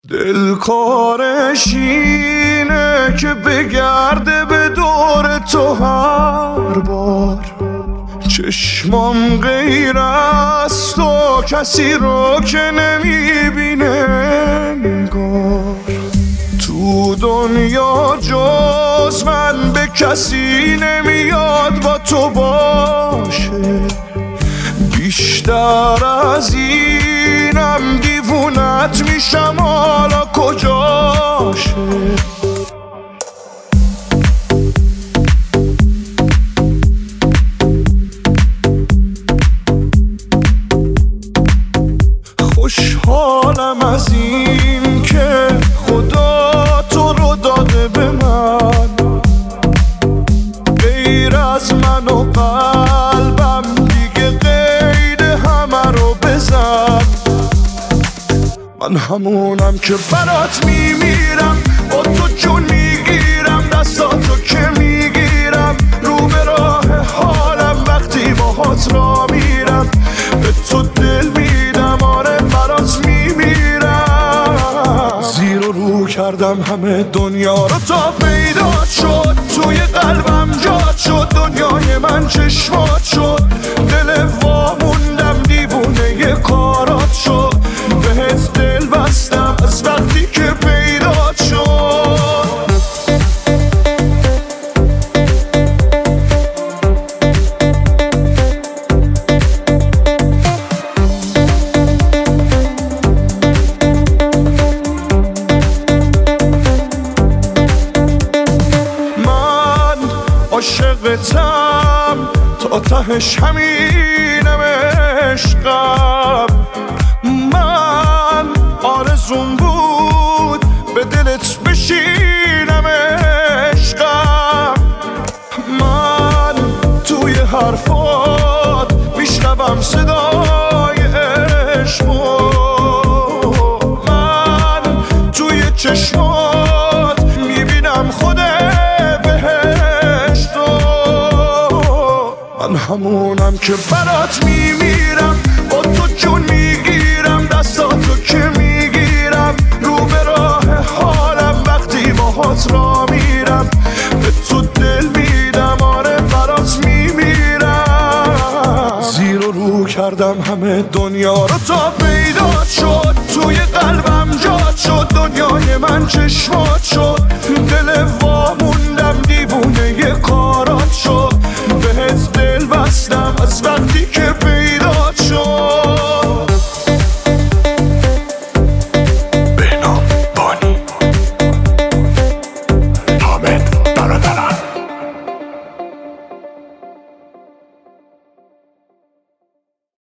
دلکارش اینه که بگرده به دور تو هر بار، چشمام غیر از تو کسی رو که نمیبینه انگار. تو دنیا جز من به کسی نمیاد با تو باشه، بیشتر از اینم دیوونت میشم حالا کجاشه. خوشحالم از این که خدا تو رو داده به من، غیر از من و قلبم دیگه قید همه رو بزن. من همونم که برات میمیرم، با تو جون میگیرم، دستاتو که میگیرم، رو به راه حالم وقتی باهات را میرم، به تو دل میدم، آره برات میمیرم. زیر و رو کردم همه دنیا رو تا پیدا شد، توی قلبم جات شد، دنیای من چشمات شد، دل واموندم دیوونه کارات شد، بهت دل بستم از وقتی که پیدا شد. من عاشقتم تا تهش همینم عشقم، من آرزوم بود به دلت بشینم عشقم، من توی حرفات میشنوم صدای عشقو، من توی چشمات میبینم خود بهشتو. من همونم که برات میمیرم، با تو جون میگیرم، دستاتو که میگیرم، رو به راه حالم وقتی باهات را میرم، به تو دل میدم، آره برات میمیرم. زیر و رو کردم همه دنیا رو تا پیدا شد، توی قلبم جات شد، دنیای من چشم